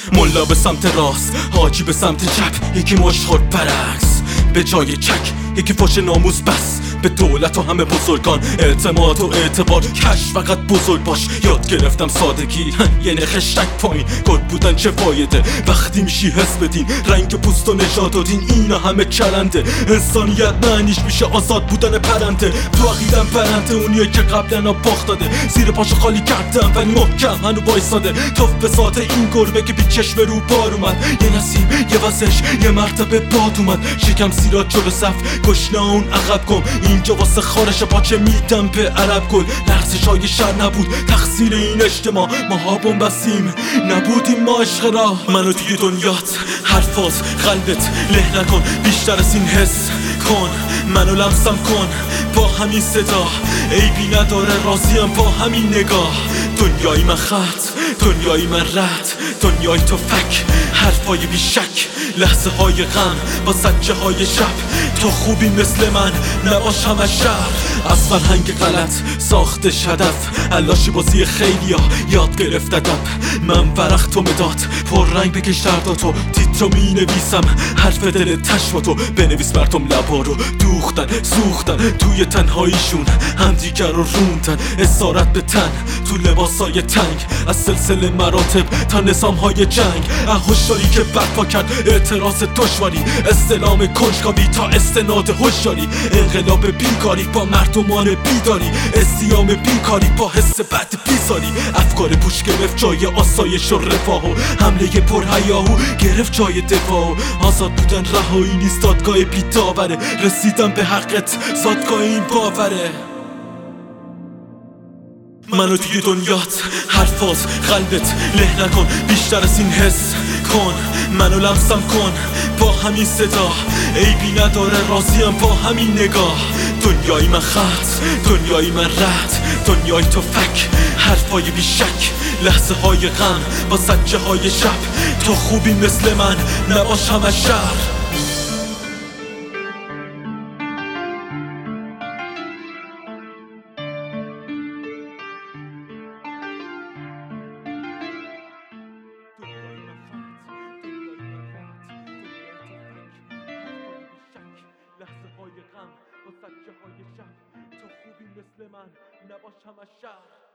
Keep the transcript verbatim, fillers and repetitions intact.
ملا به سمت راست، حاجی به سمت چپ، یکی مشت خورد برعکس به جای چک، یکی فوش ناموس بس به دولت و همه بزرگان. اعتماد و اعتبار کش، فقط بزرگ باش. یاد گرفتم سادگی یعنی خشتک پایین. گرد بودن چه فایده وقتی میشی حس بدین، رنگ پوست و نژاد و دین اینا همه چرنده. انسانیت معنیش میشه آزاد بودن پرنده. تو عقیدم پرنده اونیه که قبلا باخت داده، زیر پاشو خالی کردم ولی محکم هنو وایساده. توف به ذات این گربه که بی چشم رو بار اومد، یه نسیم یه وزش یه مرتبه باد اومد. شکم سیراد جلو صف، گشنه اون عقب گم. اینجا واسه خارش پاچه میدم به عرب گل. لرزش های شر نبود تقصیر این اجتماع، ماها بومبستیم نبودیم ما عشق را. منو توی دنیات حرفات قلبت له نکن، بیشتر از این حس کن، منو لمسم کن با همین صدا. عیبی نداره راضیم با همین نگاه. دنیای من خط، دنیای من رد، دنیای تو فک، حرفای بی شک، لحظه های غم با سجه های شب. تو خوبی مثل من نباش همه شهر. از فرهنگ غلط ساختش هدف، علاشی بازی خیلی ها یاد گرفت ادب. من ورق تو مداد پر رنگ بکش درداتو، تیترو می نویسم حرف دل تشماتو. بنویس مردم لبا رو دوختن سوختن توی تنهاییشون، همدیگر رو روندن اسارت به تن تو لباسای تنگ. از سلسله مراتب تا نظام های جنگ، هشداری که برپا کرد اعتراض دشواری، استلام کنجکاوی تا استناد هوشیاری. انقلاب بیکاری با مردمان بیداری، استیام بیکاری با حس بد بیزاری. افکار پوش گرفت جای آسایش و رفاه، و حمله پرهیاهو گرفت جای دفاع. آزاد بودن رهایی نیست دادگاه بی‌داوره، رسیدم به حقت زادگاه این باوره. منو توی دنیات حرفات قلبت له نکن، بیشتر از این حس کن، منو لمسم کن با همین صدا. عیبی نداره راضیم با همین نگاه. دنیای من خط، دنیای من رد، دنیای تو فک، حرفای بی شک، لحظه های غم با سجه های شب. تو خوبی مثل من نباش همه شهر. لحظه های غم با سجه های شب. تو خوبی مثل من نباش همه شهر.